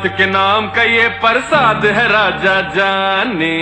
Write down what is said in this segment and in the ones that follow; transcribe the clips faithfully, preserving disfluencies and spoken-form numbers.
भोलेनाथ के नाम का ये प्रसाद है राजा जाने।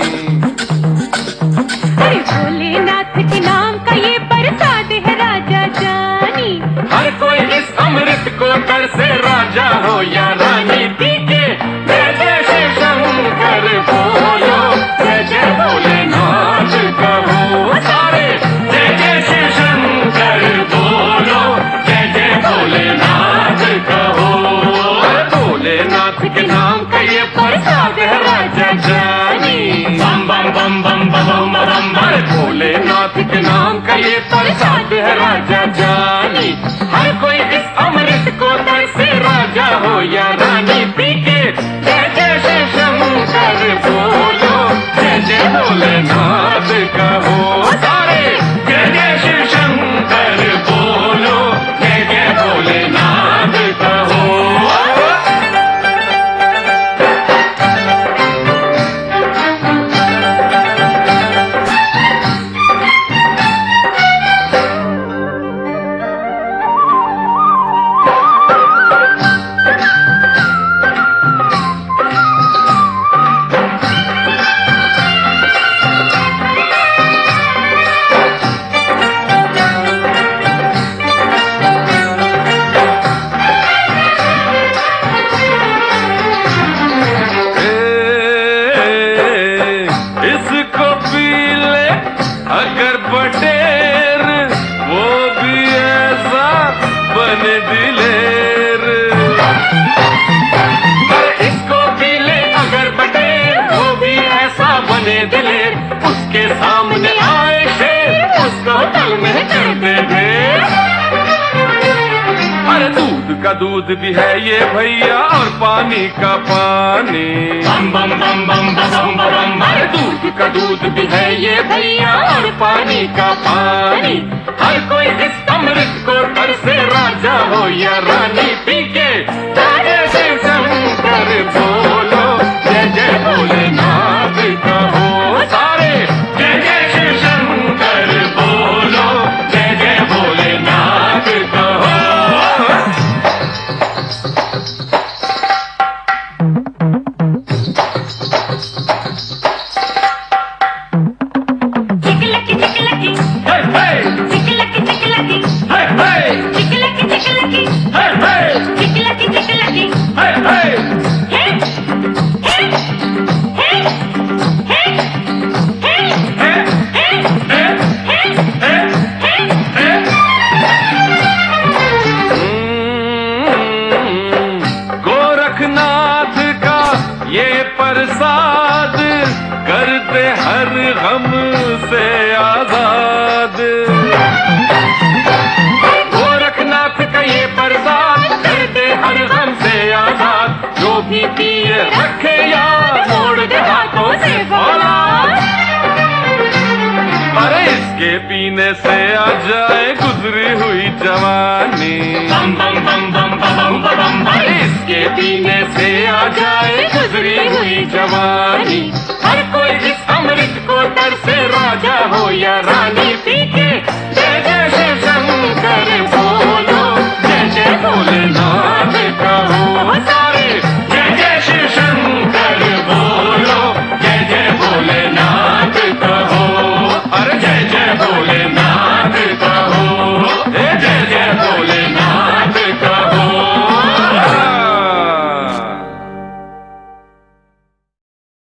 अरे भोलेनाथ के नाम का ये प्रसाद है राजा जानी। हर कोई इस अमृत को कर से राजा हो या रानी पी के जय जय शिव शंकर बोलो, जय जय भोलेनाथ कहो सारे, जय जय शिव शंकर बोलो, जय जय भोलेनाथ कहो। भोलेनाथ के नाम का ये प्रसाद है राजा जानी। बम बम बम बम बम बम बम। भोलेनाथ के नाम का ये प्रसाद है राजा जानी। हर कोई इस अमृत को तर से राजा हो या रानी पी के जय जय शिव शंकर बोलो, जय जय भोलेनाथ कहो सारे, जय जय शिव शंकर बोलो, जय जय भोलेनाथ कहो। अगर बटेर वो भी ऐसा बने दिलेर, इसको भी ले अगर बटेर वो भी ऐसा बने दिलेर, उसके सामने आए शेर उसको तल में कर दे ढेर। अरे दूध का दूध भी है ये भैया और पानी का पानी, बम बम बम बम बम बम। अरे दूध का दूध भी है ये भैया और पानी का पानी। हर कोई इस अमृत को तर से राजा हो या रानी पी के जय जय शिव शंकर बोलो, जय जय भोलेनाथ कहो सारे, जय जय शिव शंकर बोलो, जय जय भोलेनाथ कहो। गोरखनाथ का ये प्रसाद करते हर गम से आजाद। गोरखनाथ का ये प्रसाद करते हर गम से आजाद, जो भी पिए रखे याद मोड़ दे हाथों से औलाद। अरे इसके पीने से आ जाए गुजरी हुई जवानी, बम बम बम बम बम बम। इसके पीने से आ जाए गुजरी हुई जवानी। हर कोई इस अमृत को तर से राजा हो या रानी।